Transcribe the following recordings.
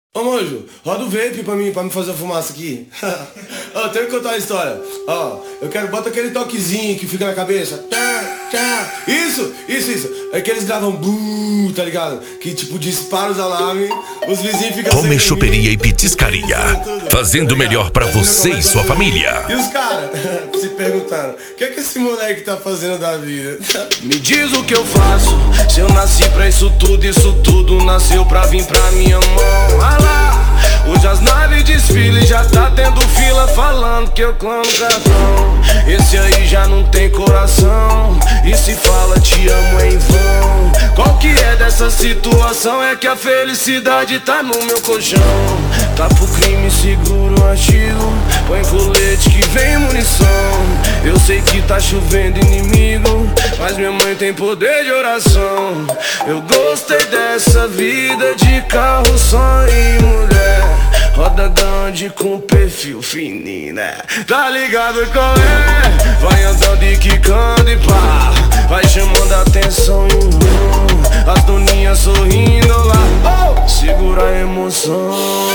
Ô Manjo, roda o vape pra me fazer a fumaça aqui. Ó, tenho que contar uma história. Ó, eu quero, bota aquele toquezinho que fica na cabeça. Isso. É que eles gravam buu, tá ligado? Que tipo dispara os alarmes, os vizinhos ficam Come Choperia e Petiscaria, fazendo o melhor pra você e sua família. E os caras se perguntaram, o que é que esse moleque tá fazendo da vida? Me diz o que eu faço, se eu nasci pra isso tudo nasceu pra vir pra minha mão. Ah lá, hoje as naves desfilam e já tá tendo fila falando que eu clamo cartão. Esse aí já não tem coração, e se fala te amo em vão. Qual que é dessa situação? É que a felicidade tá no meu colchão. Tá pro crime, seguro artigo, põe colete que vem munição. Eu sei que tá chovendo inimigo, mas minha mãe tem poder de oração. Eu gostei dessa vida de carro, só e mulher, roda grande com perfil fininho, né? Tá ligado qual é? Vai andando e quicando e pá, vai chamando a atenção as doninhas sorrindo lá, oh, segura a emoção.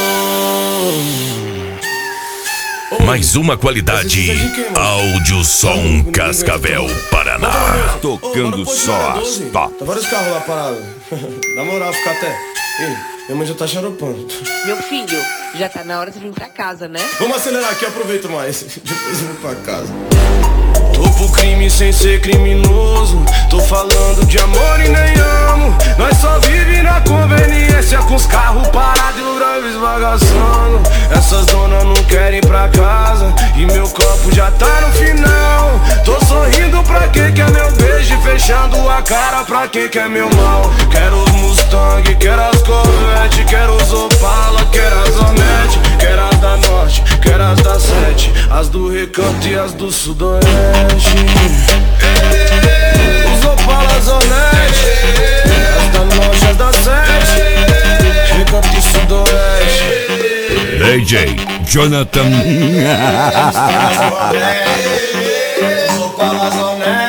Mais uma qualidade, Áudio Som Cascavel, Paraná. Tocando só as top. Tá vários carros lá parados. Na moral, ficar até. Ei, minha mãe já tá xaropando. Meu filho, já tá na hora de vir pra casa, né? Vamos acelerar aqui, aproveito mais. Depois eu vou pra casa. Tô pro crime sem ser criminoso, tô falando de amor e nem amo. Nós só vive na conveniência, com os carros parados e o drive esbagaçando. Essas donas não querem ir pra casa e meu copo já tá no final. Tô sorrindo pra quem quer meu beijo e fechando a cara pra quem quer meu mal. Quero os Mustang, quero as Corvette, quero os Opala, quero as Onete, quero as da Norte, quero as da Sete, as do Recanto e as do Sudoeste. Os Opala, as Onete, as da Norte, as da Sete, Recanto e Sudoeste. DJ Jonathan. Os Opala, as Onete.